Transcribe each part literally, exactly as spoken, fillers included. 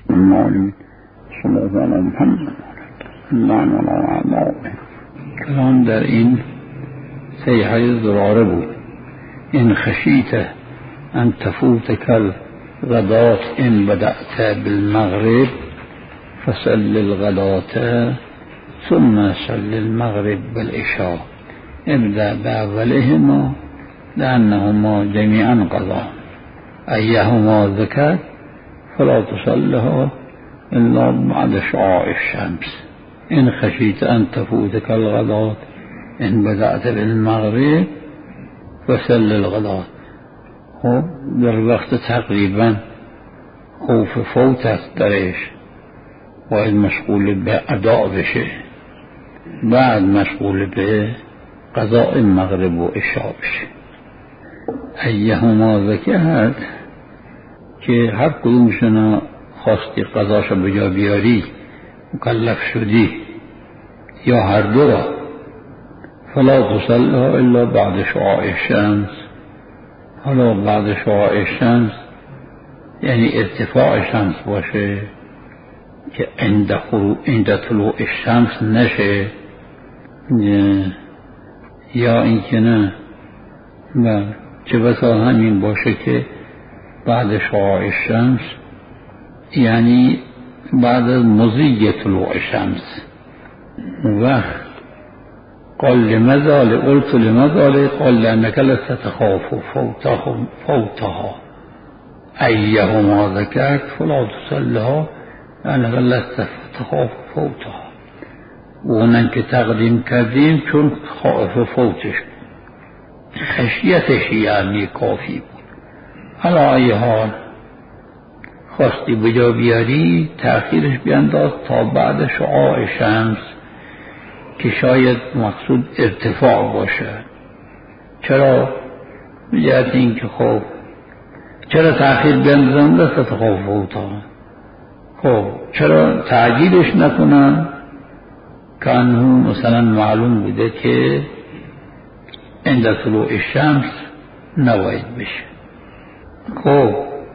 المعلوم صلی الله علیه محمد لعن الله اعداءه. کلام در این صیحه زراره بود. ان خشیت ان تفوتك الغداة ان بدأت بالمغرب فصل الغداة ثم صل المغرب بالعشاء ابدأ بأولهما لأنهما جميعا قضاء أيهما ذكر فلا تصلها إلا بعد شعاع الشمس إن خشيت أن تفوتك الغداة إن بدأت بالمغرب فصل الغداة. خب در وقت تقریبا خوف فوت است درش باید مشغول به ادا بشه، بعد مشغول به قضاء مغرب و عشاء بشه. ایهما ذکر که هر کدومشون خواستی قضاشو به جا بیاری مکلف شدی یا هر دو را فلا تصلها الا بعد شعاع الشمس. حالا بعد شعاع الشمس یعنی ارتفاع شمس باشه که عند خروج عند طلوع الشمس نشه، یا اینکه نه و چه بسا همین باشه که بعد شعاع الشمس یعنی بعد از مضی طلوع الشمس. و قال لماذا قلت لماذا قال لأنك لست تخاف فوتهم فوتها أيهما ذكرت فلا تصلها لأنك لست تخاف فوتها. و اونن که تقدیم کردیم چون خائف فوتش خشیتش یعنی کافی بود. حالا ای حال خواستی بجا بیاری تأخیرش بینداز تا بعد شعاع شمس که شاید مقصود ارتفاع باشه. چرا؟ بجهت این که خب چرا تأخیر بیندازن دست تخاف فوتها؟ خب چرا تعجیلش نکنن که انه مثلا معلوم بوده که عند طلوع الشمس نباید بشه. خب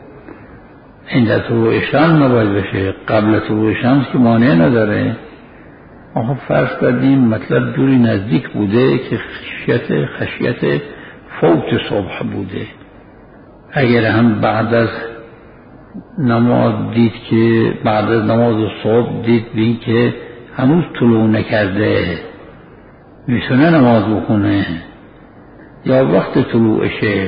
عند طلوع الشمس نباید بشه، قبل طلوع الشمس که مانع نداره. آخه فرض کردیم مطلب جوری نزدیک بوده که خشیت خشیت فوت صبح بوده. اگر هم بعد از نماز دید که بعد از نماز صبح دید بین که هنوز طلوع نکرده میتونه نماز بخونه یا وقت طلوعشه،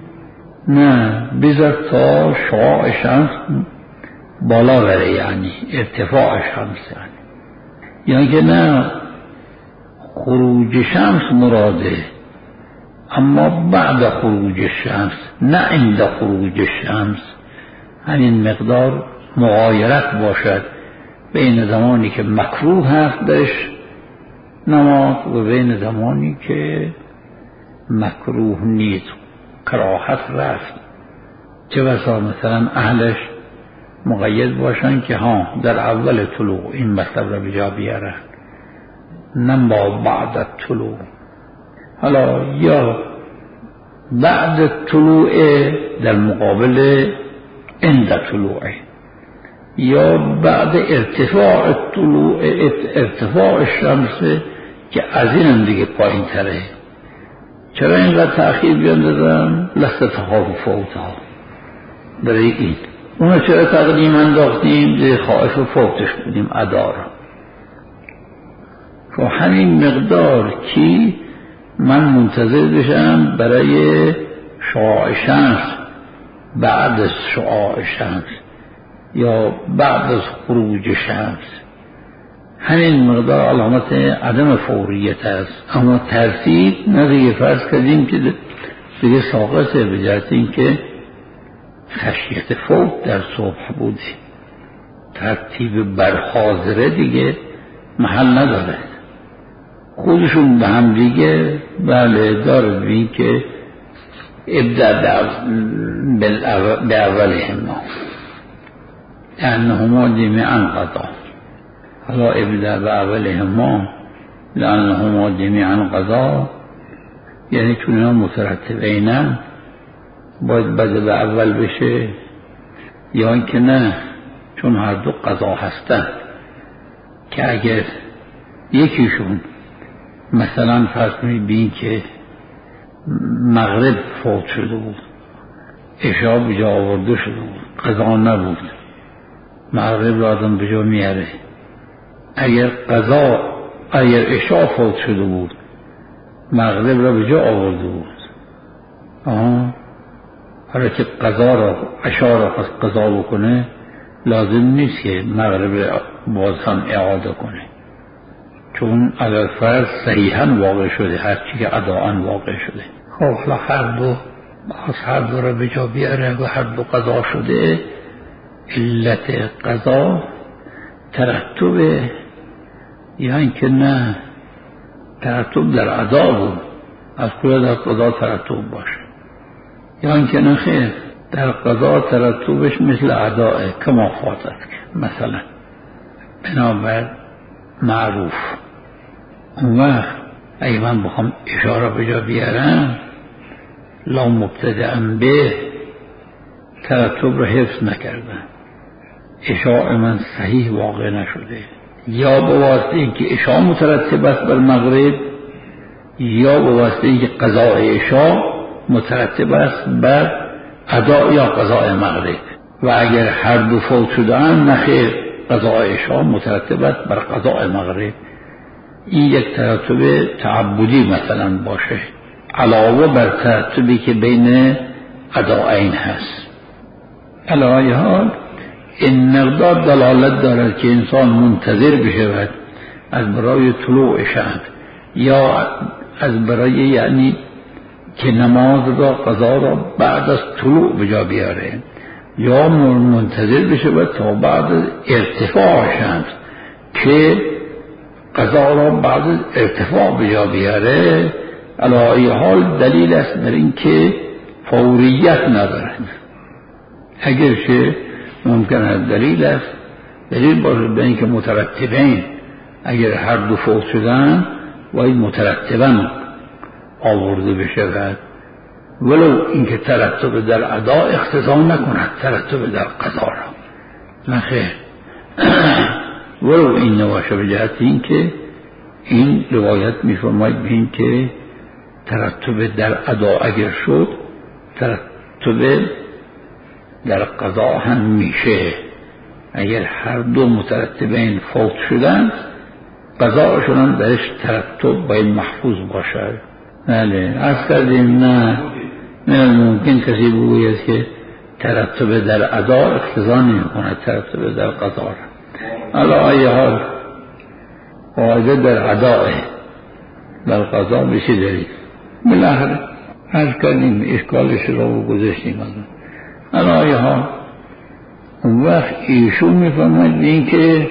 نه بذار تا شعاع شمس بالا بره یعنی ارتفاع شمس یعنی یعنی که نه خروج شمس مراده اما بعد خروج شمس نه عند خروج شمس. همین مقدار مغایرت باشد بین زمانی که مکروه هست درش نماز و بین زمانی که مکروه نیست کراهت رفت. چه بسا مثلا اهلش مقید باشن که ها در اول طلوع این مطلب را بجا بیارن نه با بعد طلوع. حالا یا بعد طلوع در مقابل عند طلوع یا بعد ارتفاع طلوع ارتفاع شمس که از این هم دیگه پایین تره. چرا اینقدر تأخیر بیاندازن؟ لست تخاف فوتها برای این. اونو چرا تقدیم انداختیم؟ دیگه خائف فوتش بودیم ادا را. که همین مقدار که من منتظر بشم برای شعاع شمس بعد از شعاع شمس یا بعد از خروج شمس، همین مقدار علامت عدم فوریت است. اما ترتیب نه دیگه فرض کردیم که دیگه ساقطه به جهت این که خشیت فوت در صبح بودی. ترتیب برحاضره دیگه محل نداره. خودشون به هم دیگه بله داره بین که ابدأ به اولهما لأنهما جميعا قضا. حالا ابدأ به اولهما لأنهما جميعا قضا یعنی چون اینا مترتبینن باید بعد به اول بشه یا اینکه نه چون هر دو قضا هستن که اگر یکیشون مثلا فرض کنید بین که مغرب فوت شده بود، عشا به جا آورده شده بود، قضا نبود، مغرب را آدم به جا میاره. اگر قضا اگر عشا فوت شده بود، مغرب را به جا آورده بود، آها حالا که قضا را عشا را خواست قضا بکنه، لازم نیست که مغرب را باز هم اعاده کنه، چون اگر فرض صحیحاً واقع شده، هرچی که اداءً واقع شده. خب حالا هر دو باز هر دو را به جا بیاره و هر دو قضا شده، علت قضا ترتب یا اینکه نه ترتب در ادا بود، از کجا در قضا ترتب باشه، یا اینکه نه خیر در قضا ترتبش مثل اداء کما فاتت مثلا بنابر معروف. اون وقت اگه من بخوام اشاره به جا بیارم، لا مبتدئن به ترتب رو حفظ نکردم، اشاع من صحیح واقع نشده، یا به واسطه اینکه اشاع مترتب است بر مغرب، یا به واسطه اینکه قضاء اشاع مترتب است بر اداء یا قضاء مغرب. و اگر هر دو فوت شدن، نخیر قضاء اشاع مترتب است بر قضاء مغرب. این یک ترتب تعبدی مثلا باشه، علاوه بر ترتبی که بین اداءین هست. علاوه حال این مقدار دلالت دارد که انسان منتظر بشود از برای طلوع شمس، یا از برای یعنی که نماز را قضا را بعد از طلوع بجا بیاره، یا منتظر بشود تا بعد از ارتفاع شمس که قضا را بعد از ارتفاع بجا بیاره. علاوه حال دلیل است بر این که فوریت ندارد. اگرچه ممکن است دلیل است دلیل باشه به اینکه مترتبین، اگر هر دو فوت شدن باید مترتبا آورده بشود، ولو اینکه ترتب در ادا اقتضا نکند ترتب در قضا را، نخیر ولو این نباشه. به جهت این که این روایت میفرماید به این که ترتب در ادا اگر شد، ترتب در قضا هم میشه. اگر هر دو مترتبین فوت شدن، قضاءشون هم درش ترتب باید محفوظ باشد. بله از کردیم نه نه ممکن کسی بگوید که ترتب در ادا اقتضا نمی کند ترتب در قضا را. علی ای حال قاعده در اداء در قضا بشه دارید. بالاخره از کردیم اشکالش را گذاشتیم. علی ای حال اون وقت ایشون میفهمد این که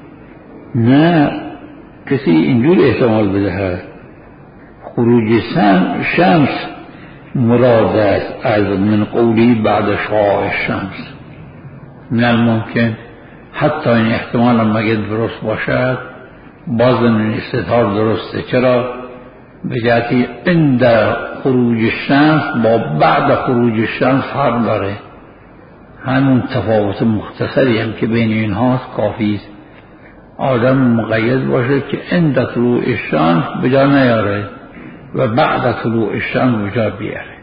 نه کسی اینجور احتمال بدهد خروج شمس مراد است از من قولی بعد شعاع الشمس. من الممکن حتی این احتمال هم مگه درست باشد، باز این استدلال درسته. چرا؟ به جهتی عند خروج شمس با بعد خروج شمس فرق داره. همون تفاوت مختصری هم که بین اینهاست کافی است. آدم مقید باشه که عند طلوع الشمس به جا نیاره و بعد طلوع الشمس به جا بیاره.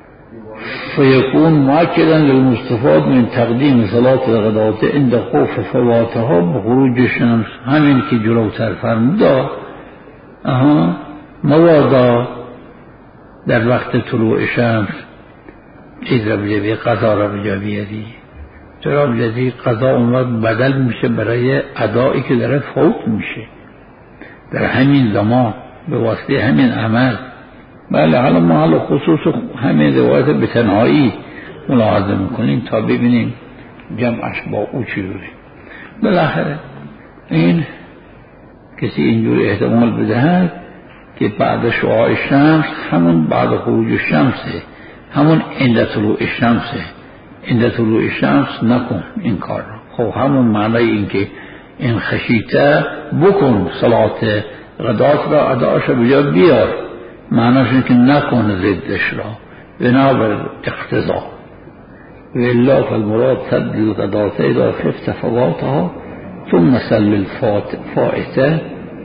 فیکون مؤکدا للمستفاد من تقدیم صلاة الغداة عند خوف فواتها بخروج الشمس. همین که جلوتر فرموده اها موادا در وقت طلوع شمس چیز را بجا قضا را بجا بیاری. چرا بجازی قضا اون وقت بدل میشه برای ادایی که داره فوت میشه در همین زمان به واسطه همین عمل. بله حالا ما حالا خصوص همین روایت به تنهایی ملاحظه میکنیم تا ببینیم جمعش با او چجوری. بالاخره این کسی اینجور احتمال بدهد که بعد شعاع الشمس همون بعد خروج الشمسه، همون عند طلوع الشمسه. عند طلوع الشمس نکن این کار رو. خب همون معنی این که این خشیته بکن صلات غدات را اداش رو بجا بیار، معنیش این که نکن ضدش را بنابر اقتضا. وإلا فالمراد سد الغداة إذا خفت فواتها ثم سل الفائتة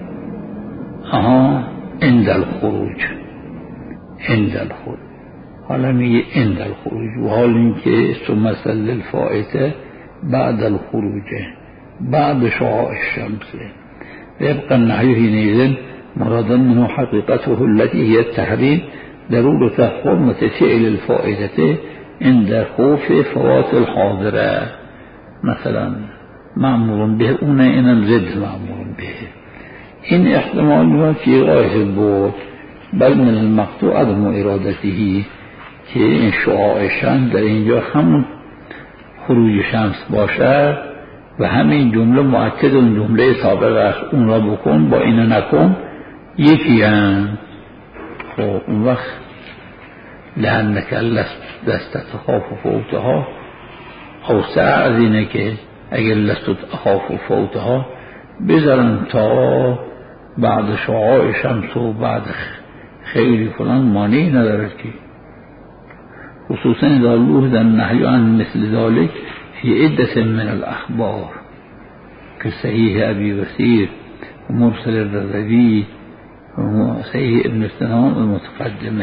أها عند الخروج عند الخروج حالا میگه عند الخروج و حال اینکه ثم سل الفائتة بعد الخروج بعد شعاع الشمس ويبقى النهي حينئذ مرادا منه حقيقته التي هي التحريم ضرورة حرمة فعل الفائدة عند خوف فوات الحاضرة مثلا مأمور به اون اینم ضد مأمور به این احتمال میاد فی غایت البعد بل من المقطوع عدم ارادته که این شعاع شمس در اینجا همون خروج شمس باشد و همین جمله مؤکد اون جمله سابق است اون را بکن با اینو نکن یکی هم. خب اون وقت لأنك لست تخاف فوتها اوسع از اینه که اگر لست تخاف فوتها بذارن تا بعد شعاع شمس و بعد خیلی فلان مانعی ندارد که خصوصا اذا لوحظ النهی عن مثل ذلك في عدة من الأخبار كصحيح أبي وثير ومرسل الرضوي وصحيح ابن سنان المتقدمة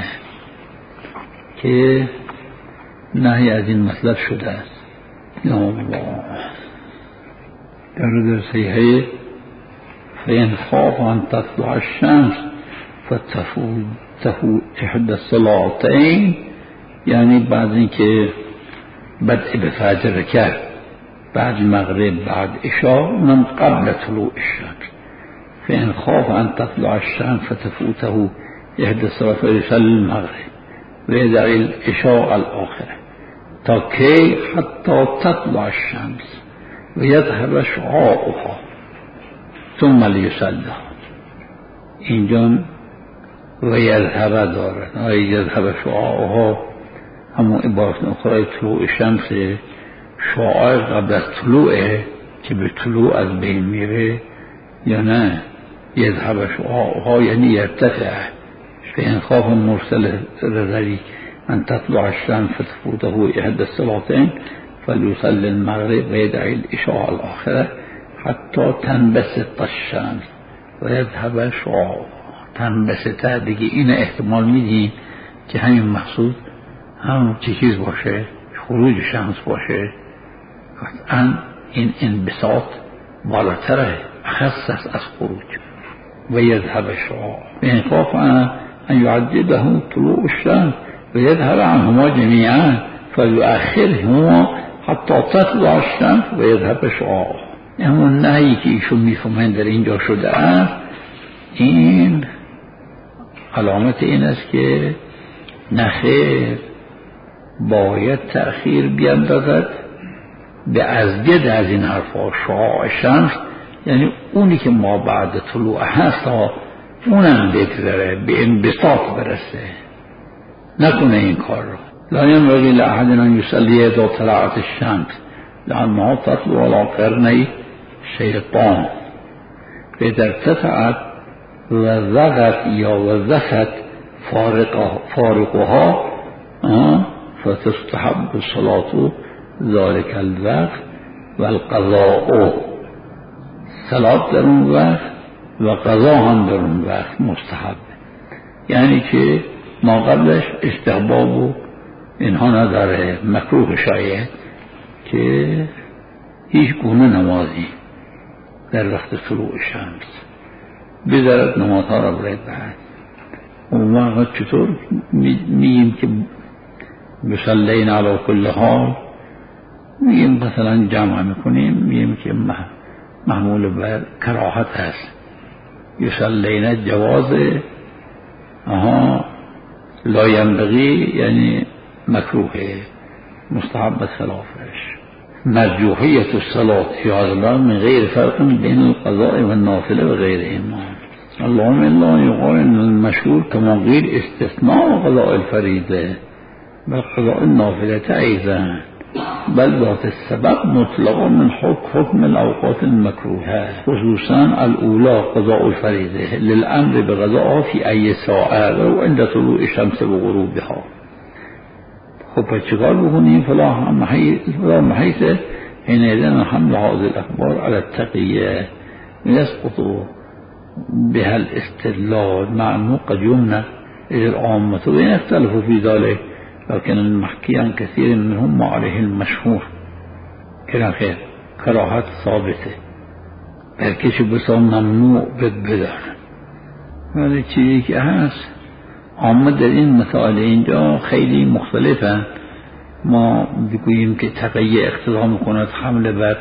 که نهی از این مطلب شده است. یا الله در صحیحه فإن خاف أن تطلع الشمس فتفوته إحدى الصلاتين یعنی بعد اینکه بدء بفجر کرد بعد مغرب بعد عشاء من قبل طلوع الشمس فإن خاف أن تطلع الشمس فتفوته إحدى الصلاتين فيصلي المغرب ويدعي العشاء الآخرة تا كي حتى تطلع الشمس ويذهب شعاعها ثم ليصليها اینجا ويذهب دارد آیا يذهب شعاعها همون عبارت اخرى طلوع شمس شعاع قبل از طلوعه که به طلوع از بین میره یا نه يذهب شعاعها یعنی يرتفع فإن خاف مرسل الرذلي أن تطلع الشمس فتفوته إحدى الصلاتين فليصلي المغرب ويدعي العشاء الآخرة حتى تنبسط الشمس ويذهب شعاعها تنبسط دیگه این احتمال میدیم که همین مقصود هم چه چیز باشه خروج شمس باشه قطعا این انبساط بالاتره اخص از خروج و یذهب شعاع این خاف ان یعجله طلوع الشمس و یذهب عنهما جمیعا فیؤخرهما حتی تطلع الشمس و یذهب شعاع. همون نهی که ایشون میفهمن در اینجا شده است این علامت این است که نخیر باید تأخیر بیندازد به ازدید از این حرفا شعاع شمس یعنی اونی که ما بعد طلوع هست اونم بگذره به انبساط برسه نکنه این کار رو. لا ينبغي لأحد أن يصلي إذا طلعت الشمس لأنها تطلع على قرني شيطان فإذا ارتفعت وزغت یا وزخت فارقها فتستحب صلاة ذلك الوقت والقضاء صلاة در اون وقت و قضا هم در اون وقت مستحب یعنی که ما قبلش استحباب و اینها نداره مکروه شاید که هیچ گونه نمازی در وقت طلوع شمس بذارد نمازها را برید بعد اون وقت چطور میگیم که بسلین علی کل حال میگیم مثلا جمع میکنیم میگیم که محمول بر کراهت است یسلین جواز آها لا ینبغی یعنی مکروه مستحب خلافش مرجوحیت الصلاة فی هذا من غیر فرق بین القضاء و النافله و غیر امام اللهم الا يقال ان المشهور كما قيل استثناء قضاء الفريضه بل قضاء النافله ايضا بل ذات السبب مطلقا من حكم الاوقات المكروهه خصوصا الاولى قضاء الفريضه للامر بقضائها في اي ساعه وعند طلوع الشمس وغروبها. خب پس چیکار بکنیم؟ فلا هم محیث این ایدن حمل هذه الاخبار على التقیه يسقط بها الاستدلال مع انه قد يمنع إذ العامة وإن اختلفوا في ذلك لكن المحكي عن كثير منهم ما عليه المشهور كلا خير کراهت ثابته بلکه بسا ممنوع بدار. ولی چیزی که هست عامه در این مسائل اینجا خیلی مختلفن. ما بگوییم که تقیه اقتضا میکند حمله بر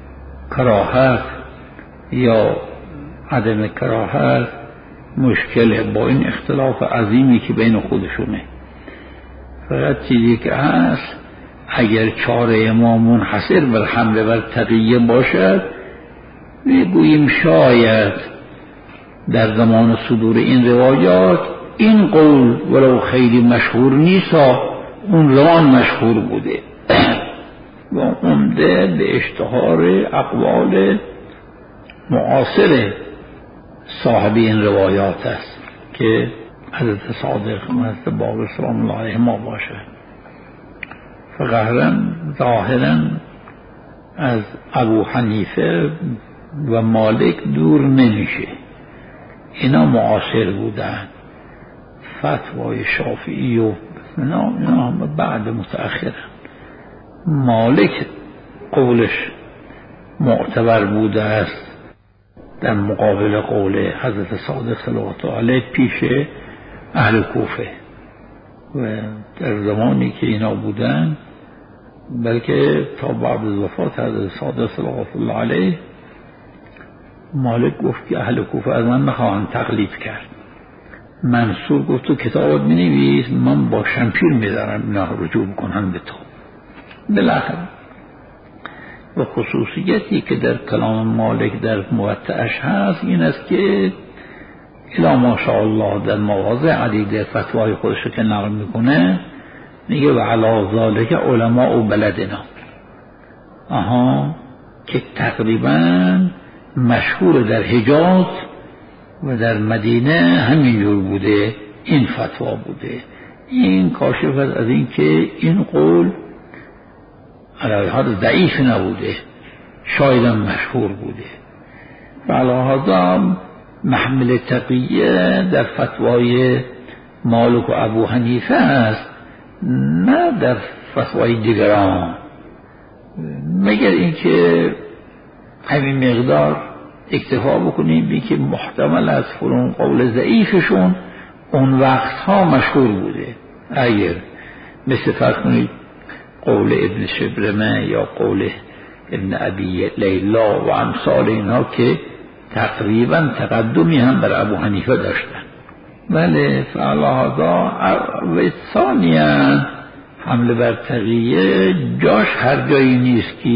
کراهت یا عدم کراهت مشکله با این اختلاف عظیمی که بین خودشونه. فقط چیزی که هست اگر چاره ما منحصر بر حمله بر تقیه باشد میگوییم شاید در زمان صدور این روایات این قول ولو خیلی مشهور نیست اون زمان مشهور بوده و عمده به اشتهار اقوال معاصر صاحب این روایات است که حضرت صادق و حضرت باقر سلام الله علیه ما باشد. فقهرا ظاهرا از ابو حنیفه و مالک دور نمیشه، اینا معاصر بودن. فتوای شافعی و اینا اینا بعد متأخر. مالک قولش معتبر بوده است در مقابل قول حضرت صادق صلوات الله علیه پیش اهل کوفه و در زمانی که اینا بودن، بلکه تا بعد از وفات حضرت صادق صلوات الله علیه مالک گفت که اهل کوفه از من نخواهند تقلید کرد. منصور گفت تو کتابت می‌نویس، من با شمشیر می‌دارم اینا رجوع کنن به تو. بالاخره و خصوصیتی که در کلام مالک در موطئش هست این است که الا ماشاءالله در مواضع عدیده فتوای خودش که نقل میکنه میگه و علی ذالک علماء و بلدنا، آها که تقریبا مشهور در حجاز و در مدینه همینجور بوده، این فتوا بوده. این کاشف از این که این قول علیها ضعیف نبوده، شایدم مشهور بوده. و علیها محمل تقیه در فتوای مالک و ابو حنیفه است، نه در فتوای دیگران، مگر اینکه همین مقدار اکتفا بکنیم بی که محتمل از فلان قول ضعیفشون اون وقتها مشهور بوده. اگر مثل فرض کنید قول ابن شبرمه یا قول ابن ابی لیلا و امثال اینها که تقریبا تقدمی هم بر ابو حنیفه داشتن. بله فعلا هذا و ثانیا حمله بر تقیه جاش هر جایی نیست که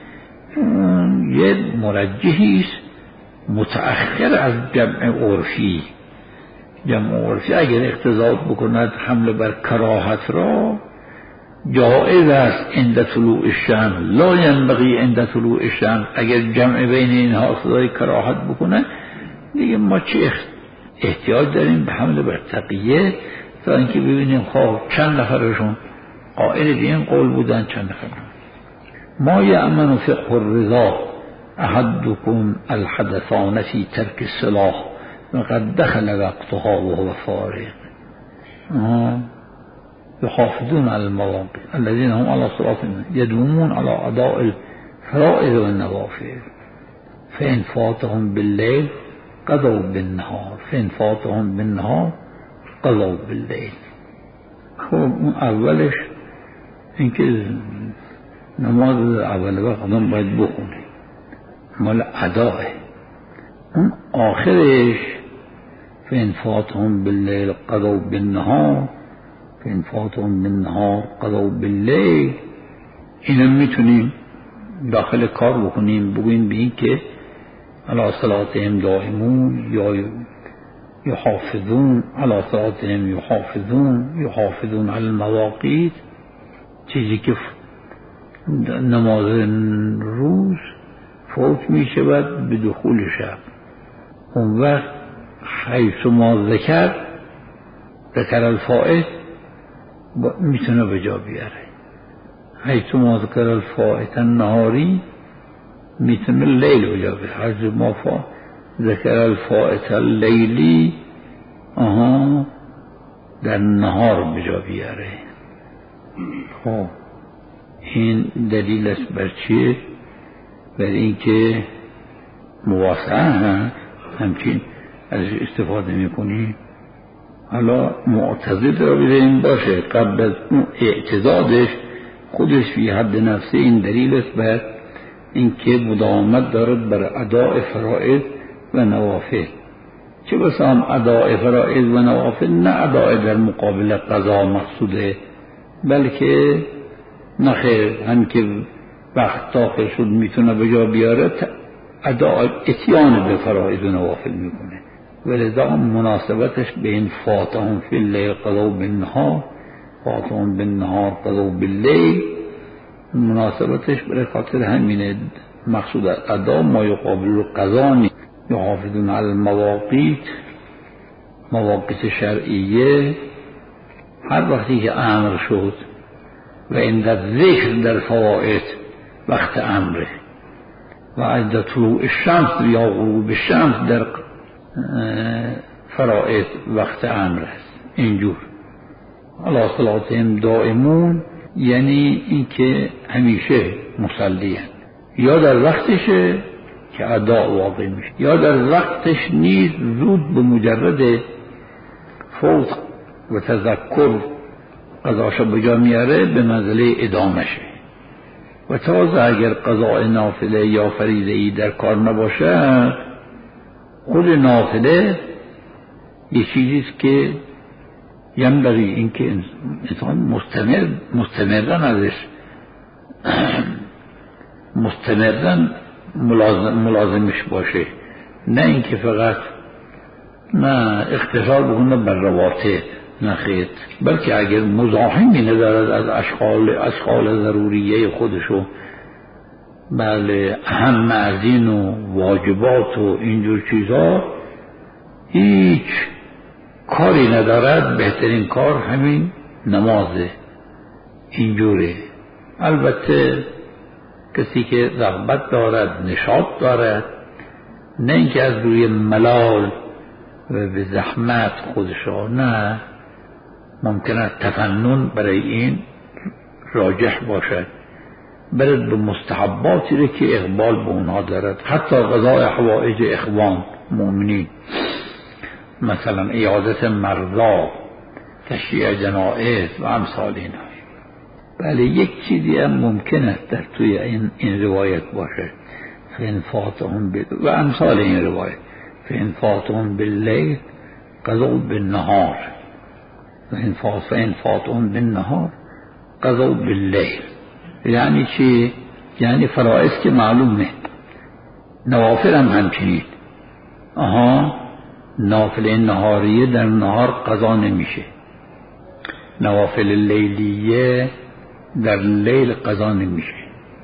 یه مرجحیست متأخر از جمع عرفی. جمع عرفی اگر اقتضا بکند حمله بر کراهت را جائز است عند طلوع الشمس، لا ينبغي عند طلوع الشمس. اگر جمع بین اینها اقتضای کراهت بکنه دیگه ما چه احتیاج داریم به حمله بر تقیه تا اینکه ببینیم خب چند نفرشون قائل به این قول بودن، چند نفر. ما یأمن فقه الرضا احدکم الحدثان فی ترک السلاح وقد دخل وقتها وهو فارغ يحافظون على المواقف الذين هم على صراط يدومون على أداء الفرائض والنوافل فإن فاتهم بالليل قضوا بالنهار فإن فاتهم بالنهار قضوا بالليل. خب اولش اینکه نماز اول وقت آدم باید بخونه، مال اداه. اون آخرش فإن فاتهم بالليل قضوا بالنهار فإن فاتهم بالنهار قضوا بالليل. اینو میتونیم داخل کار بکنیم، بگوییم به این که علی صلاتهم دائمون یا یحافظون علی صلاتهم یحافظون یحافظون علی المواقیت. چیزی که نماز روز فوت می شود به دخول شب، اون وقت حیث ما ذکر ذکر الفائت میتونه به جا بیاره. حیث ما ذکر الفائت النهاری میتونه لیل به جا بیاره. حیث ما ذکر الفائت اللیلی آها در نهار به جا بیاره. خب این دلیل است بر چیه؟ بر اینکه مواسعه همچین از استفاده میکنی. حالا معتضد را بدهیم باشه قبل از اون اعتضادش خودش فی حد نفسه این دلیل است بر اینکه مداومت دارد بر اداء فرائض و نوافل. چه بسا هم اداء فرائض و نوافل نه اداء در مقابل قضا مقصوده، بلکه نخیر هم که وقت داخل شد میتونه به جا بیاره اداء اتیان به فرائض و نوافل میکنه. ولذا مناسبتش به این فاتهم فی اللیل قضوا بالنهار فاتهم بالنهار قضوا باللیل مناسبتش به خاطر همینه. مقصود ادا ما یقابل قضا نیست. یحافظون علی المواقیت، مواقیت شرعیه. هر وقتی که امر شد و این در ذکر در فوائد وقت امره و از طلوع الشمس یا غروب الشمس در فرائض وقت امر است. اینجور علی صلاتهم دائمون یعنی اینکه همیشه مصلی هست، یا در وقتشه که ادا واقع میشه، یا در وقتش نیز زود به مجرد فوت و تذکر قضاش به جا میاره به منزله ادامشه. و تازه اگر قضاء نافله یا فریضه ای در کار نباشه، خود نافله یه چیزیست که ینبغی اینکه انسان مستمر مستمرن ازش مستمرن ملازم ملازمش باشه، نه اینکه فقط نه اختصار بکنه بر رواتب، نه خیر، بلکه اگر مزاحمی ندارد از اشغال اشغال ضروریه خودشو بله اهم از این و واجبات و اینجور چیزا هیچ کاری ندارد، بهترین کار همین نمازه. اینجوره. البته کسی که رغبت دارد، نشاط دارد، نه اینکه از روی ملال و به زحمت خودشو، نه، ممکنه تفنن برای این راجح باشد، برد به مستحباتی رو که اقبال به اونها دارد، حتی قضای حوائج اخوان مؤمنین، مثلا عیادت مرضا، تشییع جنائز و امثال اینا. بله یک چیزی هم ممکن است در توی این, این روایت باشه، فین فاتهم بال... و امثال این روایت، فین فاتهم باللیل قضوا بالنهار، فین فاتهم فاتهم بالنهار قضوا باللیل. یعنی چی؟ یعنی فرائض که معلومه، نوافل هم همچنین. آها، نافل نهاریه در نهار قضا نمیشه، نوافل لیلیه در لیل قضا نمیشه.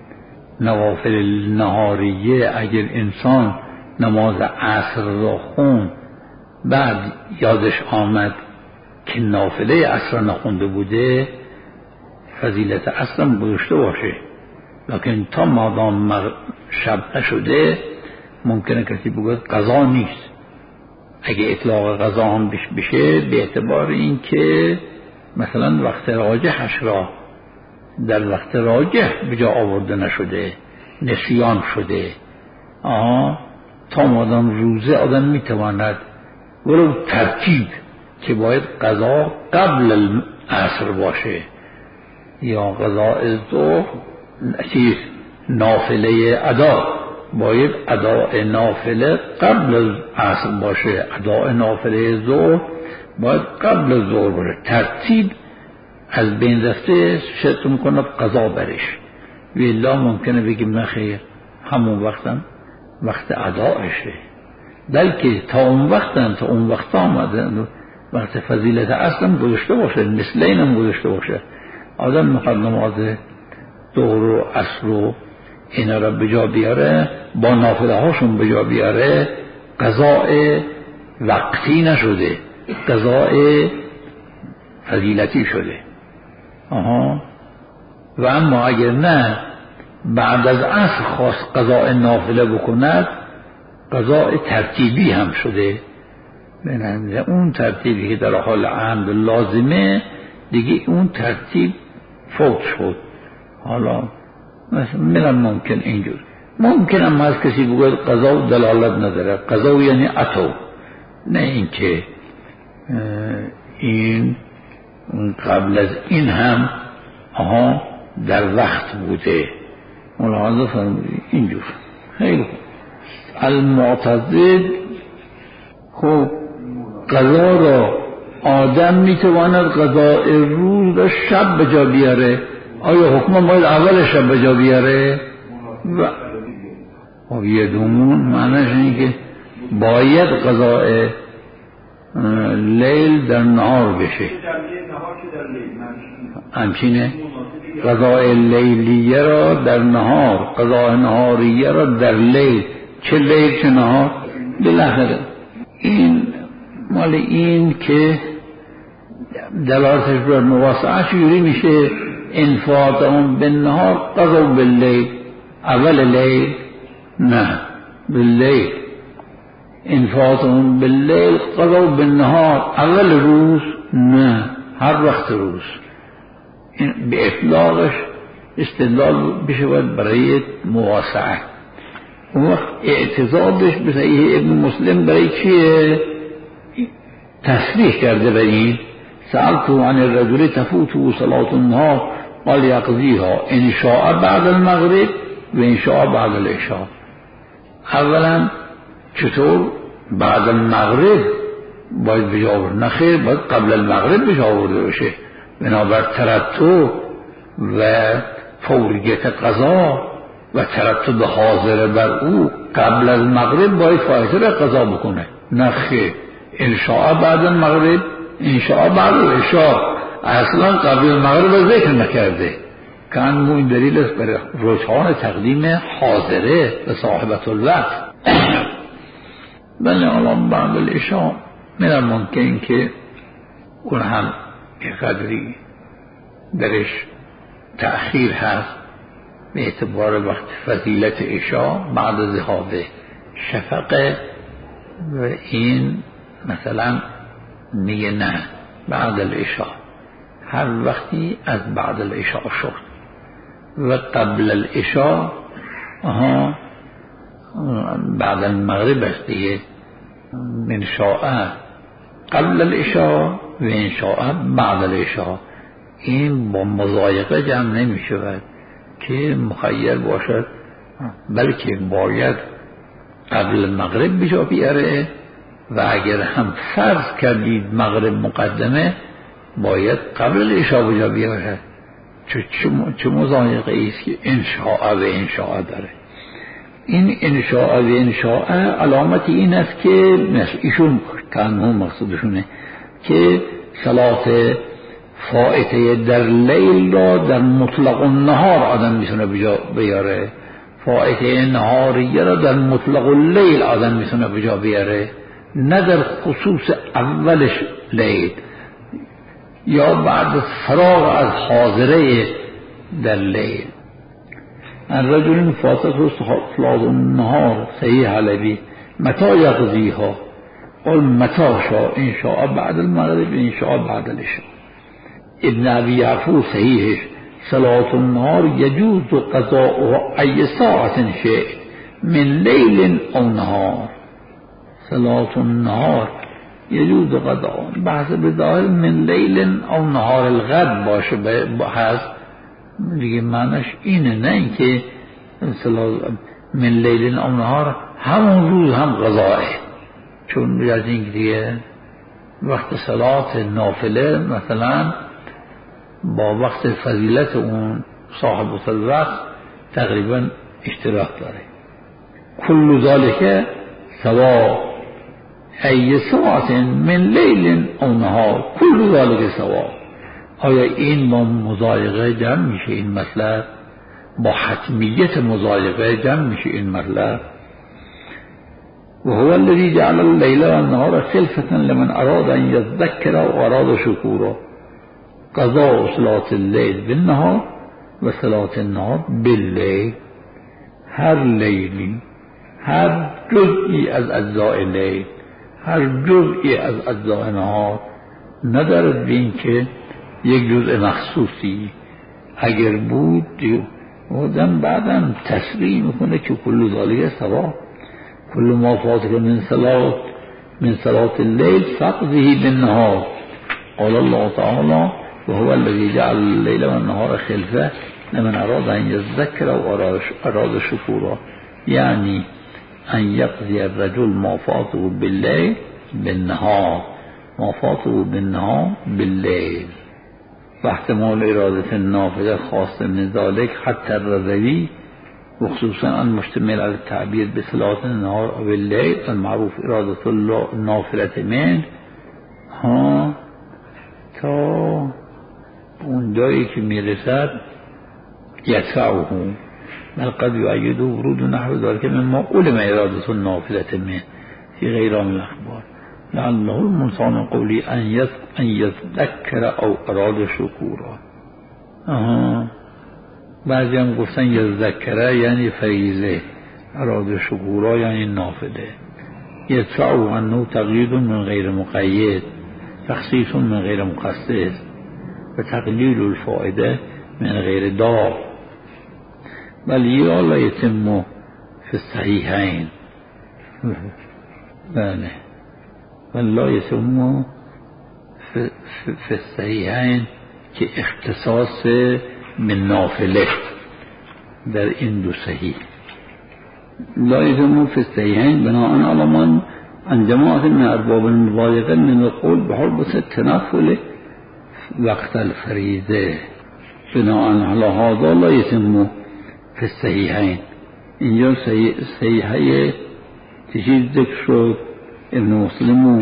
نوافل نهاریه اگر انسان نماز عصر را خون بعد یادش آمد که نافله عصر نخونده بوده، فضیلت عصر هم گذاشته باشه، لکن تا مادام شب نشده ممکنه کسی بگوید قضا نیست. اگه اطلاق قضا هم بشه به اعتبار این که مثلا وقت راجحش را در وقت راجح به جا آورده نشده، نسیان شده. آه تا مادام روزه آدم میتواند ولو ترتیب که باید قضا قبل العصر باشه یا قضاء ظهر، چیز نافله ادا باید اداء نافله قبل العصر باشه، اداء نافله ظهر باید قبل ظهر باشه. ترتیب از بین رفته شرط میکنه قضا برش، ولی ممکنه بگیم نخیر همون وقتم وقت اداءشه، بلکه تا اون وقتم تا اون وقت آمده وقت فضیلت اصلا گذاشته باشه، مثل اینم گذاشته باشه. آدم میخواد نماز ظهر و عصر و اینا را به جا بیاره، با نافله هاشون به جا بیاره، قضاء وقتی نشده، قضاء فضیلتی شده. آها. و اما اگر نه بعد از عصر خواست قضاء نافله بکند، قضاء ترتیبی هم شده، به اون ترتیبی که در حال عمد لازمه دیگه اون ترتیب فوت شد. حالا مثلا ممکن اینجور ممکن هم از کسی بگوید قضا دلالت نداره، قضا یعنی عطو، نه اینکه این قبل از این هم آها در وقت بوده. ملاحظه فرمودید اینجور. خیلی خوب. المعتضد، خب قضا را آدم میتواند قضاء روز را شب به جا بیاره، آیا حکم باید اول شب به جا بیاره؟ و خب یه دومون معنیش اینه که باید قضاء لیل در نهار بشه. همچینه قضاء لیلیه را در نهار، قضاء نهاریه را در لیل. چه لیل چه نهار؟ بالاخره این مال این که دلالتش بر مواسعه چجوری میشه؟ انفاضهم بالنهار قضوا باللیل. اول لیل؟ نه، باللیل. انفاضهم باللیل قضوا بالنهار. اول روز؟ نه، هر وقت روز. این به اطلاقش استدلال بشود برای مواسعه. اون وقت اعتضادش به صحیح ابن مسلم برای چیه؟ تصریح کرده به این سألتو عن الرجل تفوتو صلاة النهار قال یقضیها ان شاء بعد المغرب و ان شاء بعد العشاء. اولا چطور بعد المغرب باید بجا برده؟ نخیر، باید قبل المغرب بجا برده باشه، بنابر ترتب و فوریت قضا و ترتب حاضر بر او قبل از مغرب باید فایده را قضا بکنه. نخیر، انشاء بعد المغرب انشاء بعد العشاء، اصلا قبل المغرب ذکر نکرده. کان این دلیل است برای رجحان تقدیم حاضره به صاحبت الوقت. بله الان بعد العشاء من ممکن که اون هم قدری درش تأخیر هست به اعتبار وقت فضیلت عشاء بعد ذهاب شفقه، و این مثلا میگه نه بعد العشاء هر وقتی از بعد العشاء شد، و قبل العشاء آها بعد المغرب است دیگه، من شاء قبل العشاء و ان شاء بعد العشاء. این با مضایقه جمع نمی شود که مخیر باشد، بلکه باید قبل مغرب بجا بیاره، و اگر هم فرض کردید مغرب مقدمه باید قبل العشاء بجا بیاره. چه مضایقه ایست که انشاء و انشاء داره. این انشاء و انشاء علامت این است که مثل ایشون تنها مقصودشونه که صلات فائته در لیل را در مطلق النهار آدم میتونه بجا بیاره، فائته نهاریه را در مطلق اللیل آدم میتونه بجا بیاره، نه در خصوص اولش لیل یا بعد فراغ از حاضره در لیل. الرجل فاتته صلاة النهار صحیح حلبی متى یقضیها قل متى شاء ان شاء بعد المغرب ان شاء بعد العشاء. ابن ابی یعفو صحیحش صلاة النهار یجوز قضاء ای ساعت شئ من لیل او نهار. صلاة النهار یجوز قضاء بحث بداهل من لیل او نهار الغد باشه هست دیگه، معنیش اینه، نه اینکه من لیل او نهار همون روز هم قضاءه، چون از این دیگه وقت صلات نافله مثلا با وقت فضیلت اون صاحب الوقت تقریبا اشتراک داره. کل ذالک سوا ای ساعت من لیل او نهار کل ذالک سوا. آیا این با مضایقه جمع میشه این مطلب؟ با حتمیت مضایقه جمع میشه این مطلب؟ و هو الذی جعل اللیل و النهار خلفة لمن اراد ان یذکر و اراد شکورا قضاء صلاة اللیل بالنهار و صلاة النهار باللیل. هر لیلی، هر جزئی از اجزای لیل، هر جزئی از اجزای نهار ندارد به این که یک جزء مخصوصی اگر بود آدم بعدم تصریح میکنه که کل ذالک سوا، کل ما فاتک من صلات من صلات اللیل فقضه بالنهار. قال الله تعالی و هو الذی جعل اللیل و النهار خلفه لمن اراد ان یذکر و اراد شکورا، یعنی ان یقضی الرجل ما فاته باللیل بالنهار، ما فاته بالنهار باللیل. و احتمال ارادت نافذه خاص من ذلك حتی الرضوی و خصوصا ان مشتمل على التعبیر بصلاة النهار و باللیل المعروف ارادت النافلة من ها تا اون جایی که میرسد یدفعه بل قد یعید ورود نحو ذلك مما علم ارادت النافلة من فی غیر من الاخبار لعله المنسان قولی ان یذکر او اراد شکورا. بعضی هم گفتن یذکره یعنی فریضه، اراد شکورا یعنی نافله. یدفعه انه تقیید من غیر مقید، تخصیص من غیر مخصص و تقلیل الفائده من غیر دار. ولی لا یتم فی الصحیحین، بله ولا یتم فی الصحیحین که اختصاص من نافله در این دو صحیح. لا یتم فی الصحیحین بناء علی من عن جماعت من ارباب المبالغه من القول بحرمت التنفل وقت الفریضه بناء علی هذا لا یتم فی الصحیحین. اینجا صحیحه چیز ذکر شد، ابن مسلم و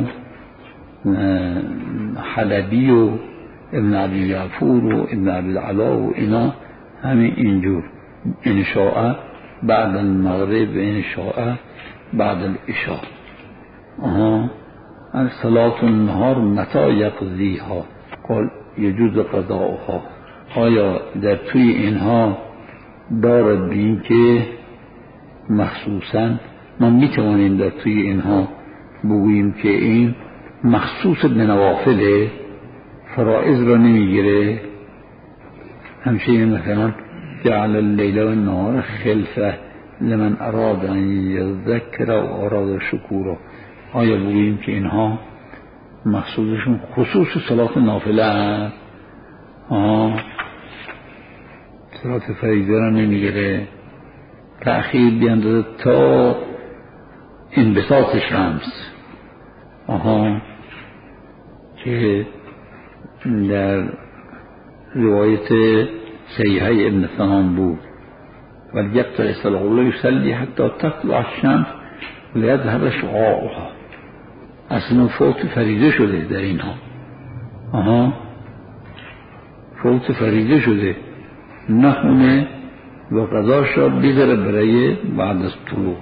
حلبی و ابن عبی جعفور و ابن عبی العلا و اینا همین اینجور انشاء بعد المغرب انشاء بعد العشاء. آها ان صلاة النهار متى یقضیها قال یجوز قضاؤها. آیا در توی اینها دارد بین که مخصوصا ما میتوانیم در توی اینها بگوییم که این مخصوص به نوافله، فرائض را نمیگیره. همچنین مثلا جعل اللیل و النهار خلفه لمن اراد ان یذکر و اراد شکورا. آیا بگوییم که اینها مخصوصشون خصوص صلات نافله هست؟ آها صلات فریضه را نمیگیره. تأخیر بیاندازه تا انبساط شمس، آها که در روایت صحیحه ابن سنان بود ولی یقتل صلاة الله یسلی حتی تطلع الشمس لیذهب شعاعها. اصلا فوت فریضه شده در اینها، آها فوت فریضه شده، نخونه و قضاش را بذاره برای بعد از طلوع.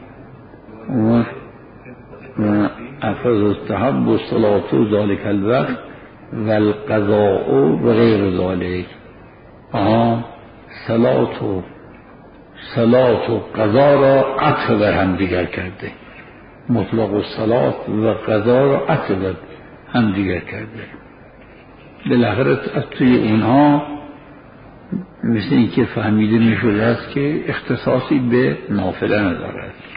و افرز استحب و صلاة و ذالک الوقت و القضاء و غیر ذالک. آها صلاة و صلاة و قضا را عطف بر هم دیگر کرده، مطلق و صلاة و قضا را عطف بر هم دیگر کرده. بالاخره از توی اونها مثل این که فهمیده می شده است که اختصاصی به نافله ندارد.